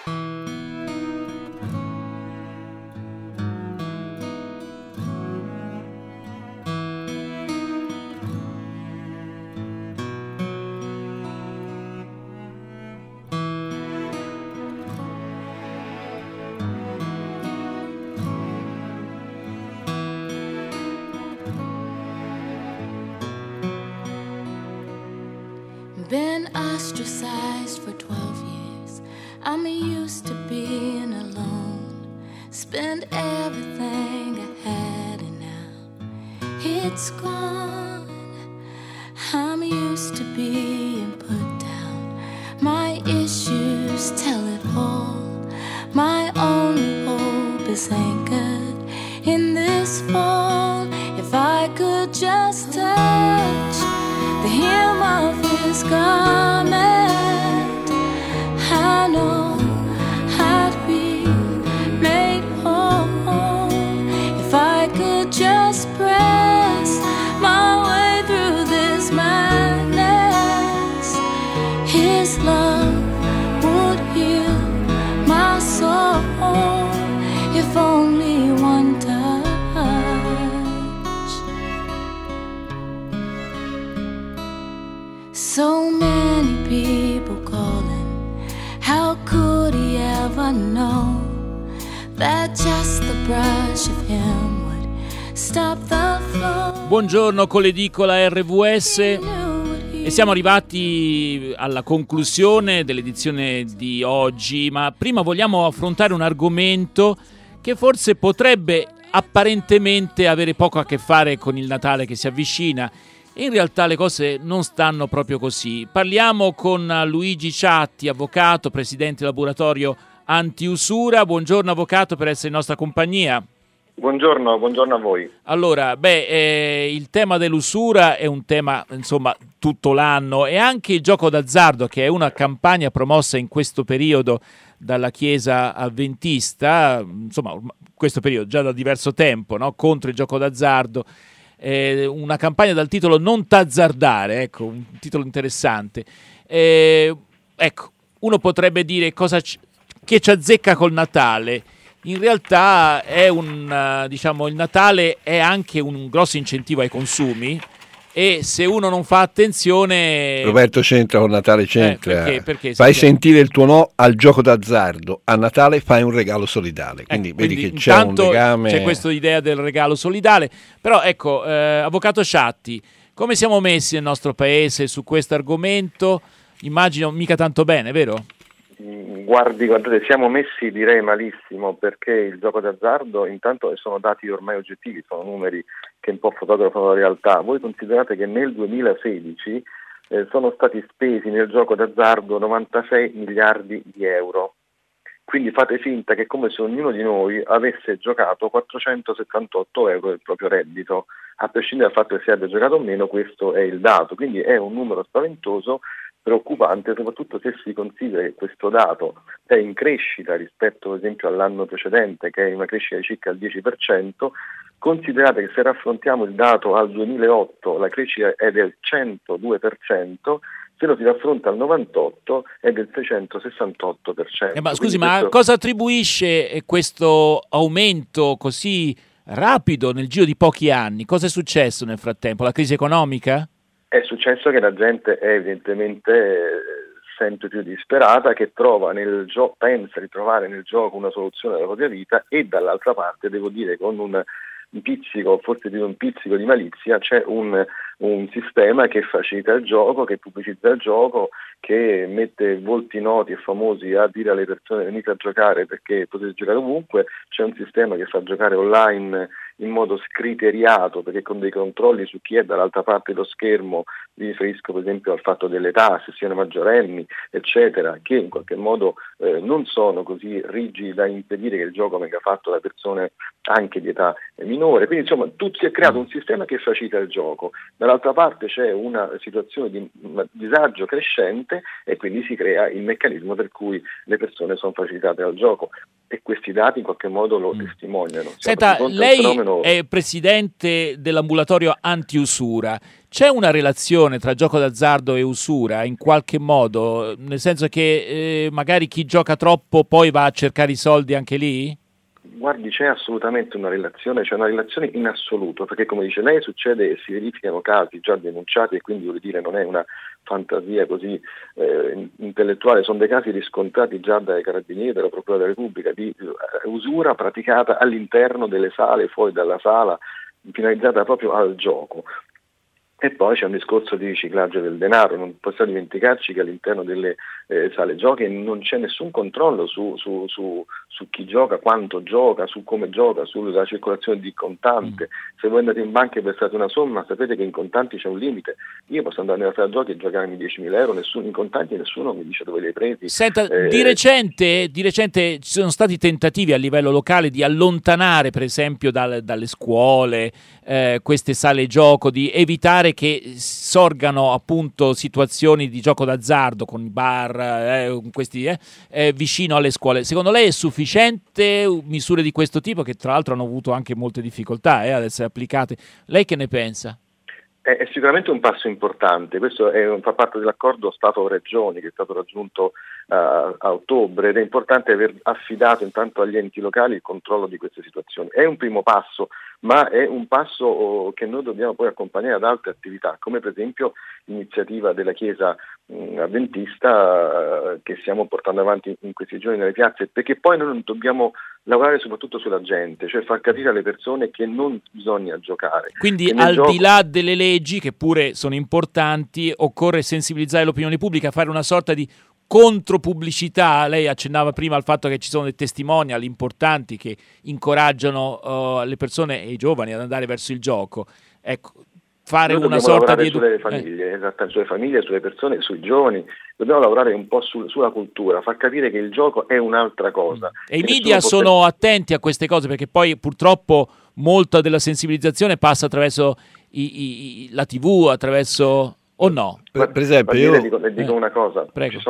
Been ostracized for 12 years. I'm used to being alone. Spend everything I had and now it's gone. I'm used to being put down. My issues tell it all. My only hope is anchored in this fall. If I could just touch the hem of his garment, I know I'd be made whole. If I could just press my way through this madness, his love would heal my soul. If only one touch. So many people calling. How could he ever know that just the brush of him would stop the flow? Buongiorno con l'edicola RVS e siamo arrivati alla conclusione dell'edizione di oggi, ma prima vogliamo affrontare un argomento che forse potrebbe apparentemente avere poco a che fare con il Natale che si avvicina. In realtà le cose non stanno proprio così. Parliamo con Luigi Ciatti, avvocato, presidente del laboratorio antiusura. Buongiorno avvocato, per essere in nostra compagnia. Buongiorno a voi. Allora, il tema dell'usura è un tema, insomma, tutto l'anno, e anche il gioco d'azzardo, che è una campagna promossa in questo periodo dalla Chiesa avventista, insomma, questo periodo già da diverso tempo, no? Contro il gioco d'azzardo. Una campagna dal titolo Non t'azzardare, ecco, un titolo interessante. Ecco, uno potrebbe dire che ci azzecca col Natale. In realtà è il Natale è anche un grosso incentivo ai consumi, e se uno non fa attenzione... Roberto c'entra con Natale, c'entra. Perché fai sentire il tuo no al gioco d'azzardo. A Natale fai un regalo solidale. Quindi vedi che c'è un legame. C'è questa idea del regalo solidale. Però ecco, avvocato Ciatti, come siamo messi nel nostro paese su questo argomento? Immagino mica tanto bene, vero? Guardate, siamo messi direi malissimo, perché il gioco d'azzardo intanto sono dati ormai oggettivi, sono numeri che un po' fotografano la realtà. Voi considerate che nel 2016 sono stati spesi nel gioco d'azzardo 96 miliardi di euro, quindi fate finta che come se ognuno di noi avesse giocato 478 euro del proprio reddito, a prescindere dal fatto che si abbia giocato o meno, questo è il dato, quindi è un numero spaventoso, preoccupante, soprattutto se si considera che questo dato è in crescita rispetto ad esempio all'anno precedente, che è una crescita di circa il 10%. Considerate che se raffrontiamo il dato al 2008 la crescita è del 102%, se lo si raffronta al 98 è del 668%. Ma scusi, ma a cosa attribuisce questo aumento così rapido nel giro di pochi anni? Cosa è successo nel frattempo? La crisi economica? È successo che la gente è evidentemente sempre più disperata, che trova pensa di trovare nel gioco una soluzione alla propria vita, e dall'altra parte, devo dire, con un pizzico, forse più un pizzico di malizia, c'è un sistema che facilita il gioco, che pubblicizza il gioco, che mette volti noti e famosi a dire alle persone: venite a giocare perché potete giocare ovunque. C'è un sistema che fa giocare online in modo scriteriato, perché con dei controlli su chi è dall'altra parte dello schermo. Mi riferisco per esempio al fatto dell'età, se siano maggiorenni, eccetera, che in qualche modo non sono così rigidi da impedire che il gioco venga fatto da persone anche di età minore. Quindi insomma si è creato un sistema che facilita il gioco. Dall'altra parte c'è una situazione di disagio crescente, e quindi si crea il meccanismo per cui le persone sono facilitate al gioco, e questi dati in qualche modo lo testimoniano. Senta, lei è presidente dell'ambulatorio anti-usura. C'è una relazione tra gioco d'azzardo e usura in qualche modo? Nel senso che magari chi gioca troppo poi va a cercare i soldi anche lì? Guardi, c'è assolutamente una relazione, c'è una relazione in assoluto, perché come dice lei succede e si verificano casi già denunciati, e quindi vuol dire non è una fantasia così intellettuale, sono dei casi riscontrati già dai Carabinieri, dalla Procura della Repubblica, di usura praticata all'interno delle sale, fuori dalla sala, finalizzata proprio al gioco. E poi c'è un discorso di riciclaggio del denaro. Non possiamo dimenticarci che all'interno delle sale giochi non c'è nessun controllo su chi gioca, quanto gioca, su come gioca, sulla circolazione di contante. Se voi andate in banca e versate una somma, sapete che in contanti c'è un limite. Io posso andare nella sala giochi e giocarmi 10.000 euro, in contanti nessuno mi dice dove li hai presi. Senta, di recente ci sono stati tentativi a livello locale di allontanare per esempio dalle scuole queste sale gioco, di evitare che sorgano appunto situazioni di gioco d'azzardo con i bar questi vicino alle scuole. Secondo lei è sufficiente misure di questo tipo, che tra l'altro hanno avuto anche molte difficoltà ad essere applicate? Lei che ne pensa? È sicuramente un passo importante. Questo fa parte dell'accordo Stato-Regioni che è stato raggiunto a ottobre, ed è importante aver affidato intanto agli enti locali il controllo di queste situazioni. È un primo passo, ma è un passo che noi dobbiamo poi accompagnare ad altre attività, come per esempio l'iniziativa della Chiesa Adventista che stiamo portando avanti in questi giorni nelle piazze, perché poi noi dobbiamo lavorare soprattutto sulla gente, cioè far capire alle persone che non bisogna giocare. Quindi al di là delle leggi, che pure sono importanti, occorre sensibilizzare l'opinione pubblica, fare una sorta di contropubblicità. Lei accennava prima al fatto che ci sono dei testimonial importanti che incoraggiano le persone e i giovani ad andare verso il gioco. Ecco, fare una sorta di sulle famiglie, esattamente, sulle famiglie, sulle persone, sui giovani. Dobbiamo lavorare un po' sulla cultura, far capire che il gioco è un'altra cosa. E i media sono attenti a queste cose, perché poi purtroppo molta della sensibilizzazione passa attraverso la TV, attraverso... o no? Per esempio io dico una cosa,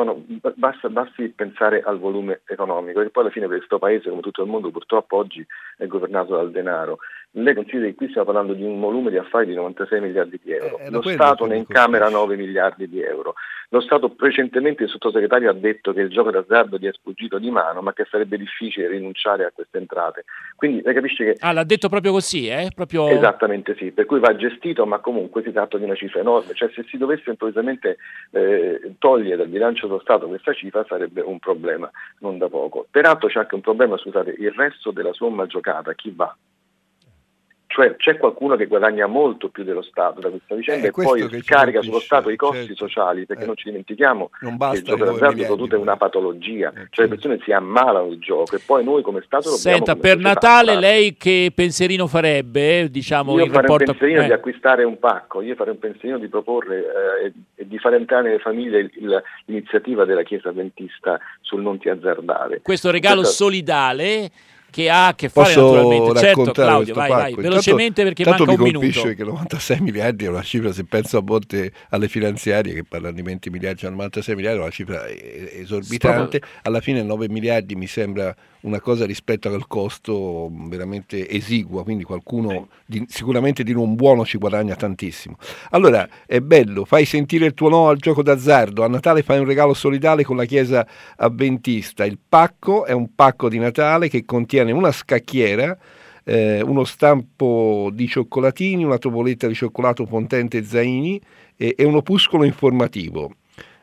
basti pensare al volume economico, che poi alla fine questo paese, come tutto il mondo, purtroppo oggi è governato dal denaro. Lei considera che qui stiamo parlando di un volume di affari di 96 miliardi di euro, lo Stato ne incamera 9 miliardi di euro. Lo Stato recentemente, il sottosegretario ha detto che il gioco d'azzardo gli è sfuggito di mano, ma che sarebbe difficile rinunciare a queste entrate. Quindi lei capisce che... l'ha detto proprio così, Proprio... Esattamente sì, per cui va gestito, ma comunque si tratta di una cifra enorme. Cioè se si dovesse improvvisamente togliere dal bilancio dello Stato questa cifra sarebbe un problema non da poco. Peraltro c'è anche un problema, scusate, il resto della somma giocata, chi va? Cioè c'è qualcuno che guadagna molto più dello Stato da questa vicenda e poi scarica sullo Stato i costi sociali, perché non ci dimentichiamo che il gioco d'azzardo soprattutto è una patologia, cioè le persone si ammalano di gioco e poi noi come Stato dobbiamo... Senta, per Natale lei che pensierino farebbe? Diciamo, io farei un pensierino di acquistare un pacco, io farei un pensierino di proporre e di fare entrare nelle famiglie l'iniziativa della Chiesa Adventista sul non ti azzardare. Questo regalo solidale che ha a che fare naturalmente. Certo, Claudio, vai, velocemente perché manca un minuto. Mi colpisce che 96 miliardi è una cifra, se penso a volte alle finanziarie che parlano di 20 miliardi, 96 miliardi è una cifra esorbitante, alla fine 9 miliardi mi sembra una cosa rispetto al costo veramente esigua, quindi qualcuno sicuramente di non buono ci guadagna tantissimo. Allora è bello, fai sentire il tuo no al gioco d'azzardo, a Natale fai un regalo solidale con la Chiesa Adventista, il pacco è un pacco di Natale che contiene una scacchiera, uno stampo di cioccolatini, una tovoletta di cioccolato Pontente Zaini e un opuscolo informativo.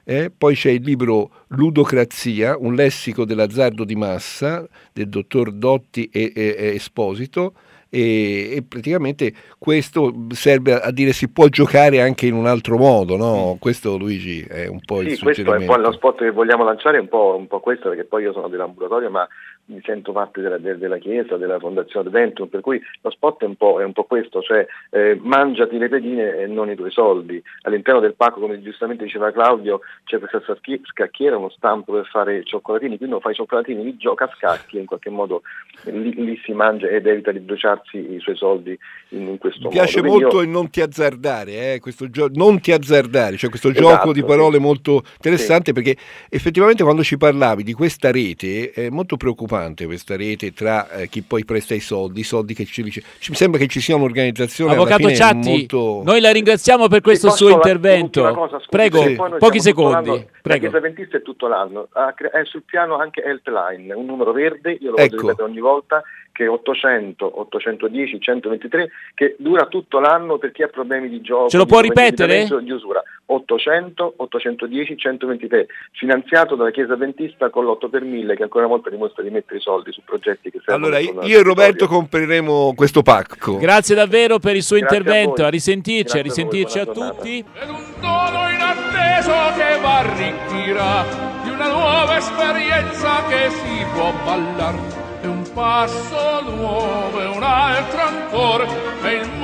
Poi c'è il libro Ludocrazia, un lessico dell'azzardo di massa del dottor Dotti e Esposito, e praticamente questo serve a dire si può giocare anche in un altro modo, no? Questo, Luigi, è un po' il suggerimento. Questo è un po' lo spot che vogliamo lanciare, è un po' questo, perché poi io sono dell'ambulatorio, ma mi sento parte della Chiesa, della Fondazione Adventum, per cui lo spot è un po' questo, cioè mangiati le pedine e non i tuoi soldi. All'interno del pacco, come giustamente diceva Claudio, c'è questa scacchiera, uno stampo per fare cioccolatini, quindi uno fa i cioccolatini, li gioca a scacchi e in qualche modo lì si mangia ed evita di bruciarsi i suoi soldi in questo modo. Mi piace molto il non ti azzardare, non ti azzardare, cioè questo gioco di parole molto interessante, perché effettivamente quando ci parlavi di questa rete è molto preoccupante, questa rete tra chi poi presta i soldi che ci dice. Mi sembra che ci sia un'organizzazione. Avvocato Ciatti, molto... noi la ringraziamo per questo suo intervento. Cosa, scusi, prego, pochi secondi. La Chiesa Adventista è tutto l'anno, è sul piano anche Helpline, un numero verde, io lo voglio ripetere ogni volta, che è 800 810 123, che dura tutto l'anno per chi ha problemi di gioco. Ce lo può ripetere? Di usura. 800 810 123, finanziato dalla Chiesa Adventista con l'8 per 1000, che ancora una volta dimostra di mettere i soldi su progetti che servono. Allora io e Roberto compreremo questo pacco. Grazie davvero per il suo intervento, a risentirci, Grazie a tutti. Ed un dono inatteso che arricchirà di una nuova esperienza che si può ballare. E un passo nuovo e un altro ancora, e il